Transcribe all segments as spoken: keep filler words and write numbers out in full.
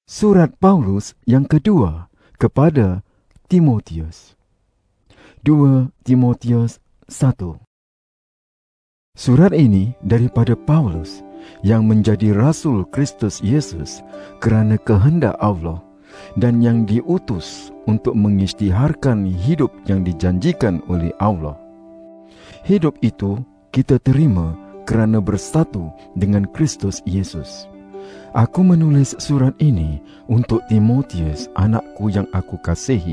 Surat Paulus yang kedua kepada Timotius. dua Timotius satu. Surat ini daripada Paulus yang menjadi rasul Kristus Yesus kerana kehendak Allah dan yang diutus untuk mengisytiharkan hidup yang dijanjikan oleh Allah. Hidup itu kita terima kerana bersatu dengan Kristus Yesus. Aku menulis surat ini untuk Timotius, anakku yang aku kasihi.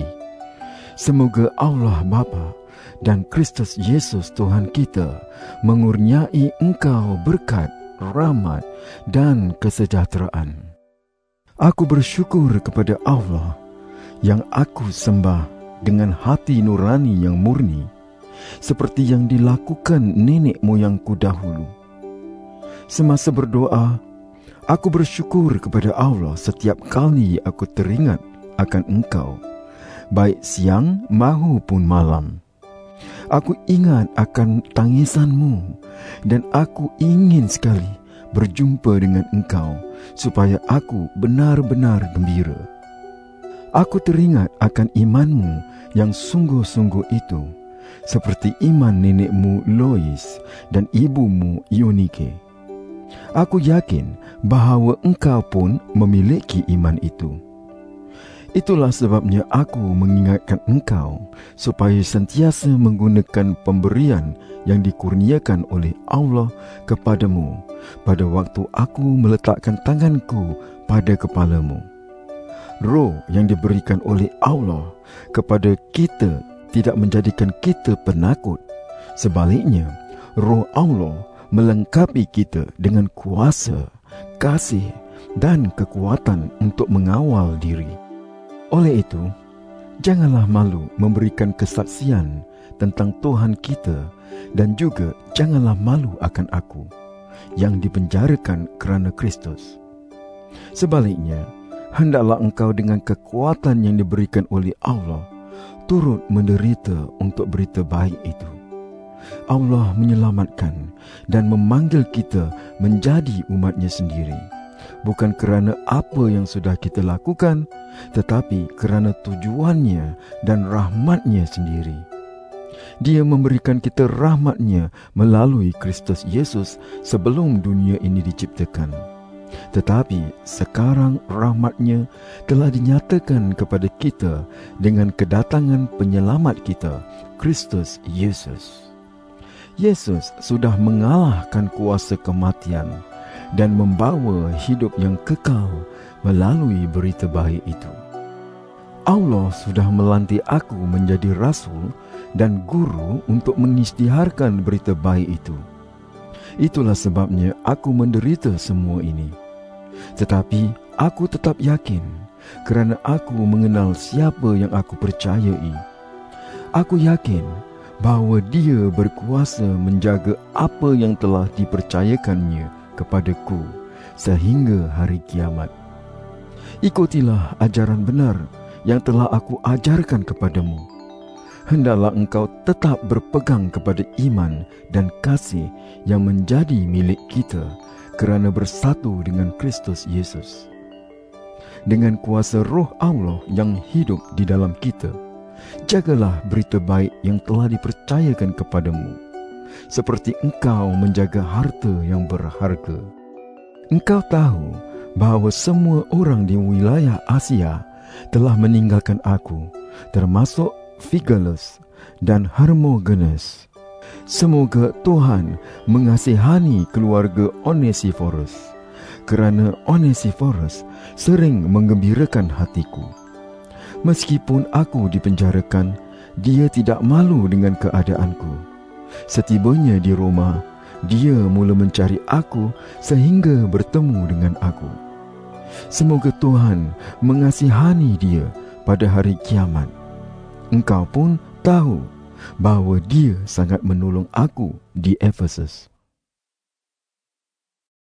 Semoga Allah Bapa dan Kristus Yesus Tuhan kita mengurniai engkau berkat, rahmat dan kesejahteraan. Aku bersyukur kepada Allah yang aku sembah dengan hati nurani yang murni, seperti yang dilakukan nenek moyangku dahulu. Semasa berdoa, aku bersyukur kepada Allah setiap kali aku teringat akan engkau, baik siang maupun malam. Aku ingat akan tangisanmu dan aku ingin sekali berjumpa dengan engkau supaya aku benar-benar gembira. Aku teringat akan imanmu yang sungguh-sungguh itu, seperti iman nenekmu Lois dan ibumu Eunike. Aku yakin bahawa engkau pun memiliki iman itu. Itulah sebabnya aku mengingatkan engkau supaya sentiasa menggunakan pemberian yang dikurniakan oleh Allah kepadamu pada waktu aku meletakkan tanganku pada kepalamu. Roh yang diberikan oleh Allah kepada kita tidak menjadikan kita penakut. Sebaliknya, Roh Allah melengkapi kita dengan kuasa, kasih dan kekuatan untuk mengawal diri. Oleh itu, janganlah malu memberikan kesaksian tentang Tuhan kita dan juga janganlah malu akan aku yang dipenjarakan kerana Kristus. Sebaliknya, hendaklah engkau dengan kekuatan yang diberikan oleh Allah turut menderita untuk berita baik itu. Allah menyelamatkan dan memanggil kita menjadi umatnya sendiri, bukan kerana apa yang sudah kita lakukan, tetapi kerana tujuannya dan rahmatnya sendiri. Dia memberikan kita rahmatnya melalui Kristus Yesus sebelum dunia ini diciptakan. Tetapi sekarang rahmatnya telah dinyatakan kepada kita dengan kedatangan penyelamat kita, Kristus Yesus. Yesus sudah mengalahkan kuasa kematian dan membawa hidup yang kekal melalui berita baik itu. Allah sudah melantik aku menjadi rasul dan guru untuk mengisytiharkan berita baik itu. Itulah sebabnya aku menderita semua ini. Tetapi aku tetap yakin kerana aku mengenal siapa yang aku percayai. Aku yakin bahawa Dia berkuasa menjaga apa yang telah dipercayakannya kepadaku sehingga hari kiamat. Ikutilah ajaran benar yang telah aku ajarkan kepadamu. Hendaklah engkau tetap berpegang kepada iman dan kasih yang menjadi milik kita kerana bersatu dengan Kristus Yesus. Dengan kuasa Roh Allah yang hidup di dalam kita, jagalah berita baik yang telah dipercayakan kepadamu, seperti engkau menjaga harta yang berharga. Engkau tahu bahawa semua orang di wilayah Asia telah meninggalkan aku, termasuk Figelus dan Hermogenes. Semoga Tuhan mengasihani keluarga Onesiphorus, kerana Onesiphorus sering menggembirakan hatiku. Meskipun aku dipenjarakan, dia tidak malu dengan keadaanku. Setibanya di Roma, dia mula mencari aku sehingga bertemu dengan aku. Semoga Tuhan mengasihani dia pada hari kiamat. Engkau pun tahu bahawa dia sangat menolong aku di Efesus.